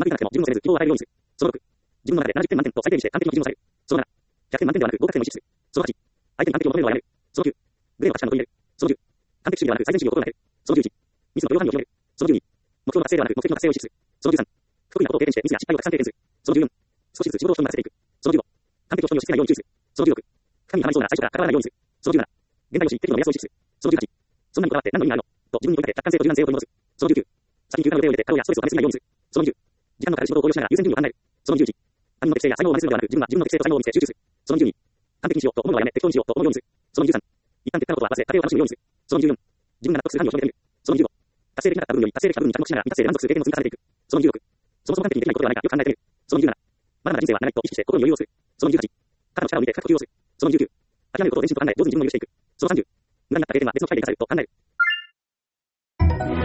S1: まくいかなくても自分を責めず、希望を与えるようにする。そのろく、自分の中でななじゅってん満点と最低にして完璧に基準を抑える。そのなな、ひゃくてん満点ではなく合格点を意識する。そのはち、相手に完璧を求めるのをやめる。そのきゅう、グレーの価値観を取り入れる。そのじゅう、完璧主義ではなく最善主義を心がける。そのじゅういち、ミスの許容範囲を広める。そのじゅうに、目標の達成ではなく目的の達成を意識する。そのじゅうさん、不得意なことを経験してミスや失敗をたくさん経験する。そのじゅうよん、少しずつ仕事を人に任せていく。そのじゅうご、完璧を人に押し付けないように注意する。そのじゅうろく、深みにはまりそうな最初から関わらないようにする。そのじゅうなな、現代を知り適度な目安を意識する。そのじゅうはち、そんなにこだわって何の意味があるのと自分に問いかけ客観性と柔軟性を取り戻す。そのじゅうきゅう、先に休暇の予定を入れて過労やストレスをためすぎないようにする。そのにじゅう、時間のかかる仕事を考慮しながら優先順位を考える。そのにじゅういち、他人の適性や才能を真似するのではなく自分が自分の適性と才能を見つけ集中する。そのにじゅうに、完璧にしようと思うのはやめ適当にしようと思うようにする。そのにじゅうさん、一旦結果のことは忘れ過程を楽しむようにする。そのにじゅうよん、自分が納得する範囲を広げてみる。そのにじゅうご、達成できなかった部分より達成できた部分に着目しながら未達成で満足する経験を積み重ねていく。そのにじゅうろく、そもそも完璧にできないことではないかよく考えてみる。そのにじゅうなな、まだまだ人生は長いと意識して心に余裕をする。そのにじゅうはち、肩の力を見て深く呼吸をする。そのにじゅうきゅう、諦めることを前進と考え上手に自分を許していく。そのさんじゅう、無駄になった経験は別の機会で生かされると考える。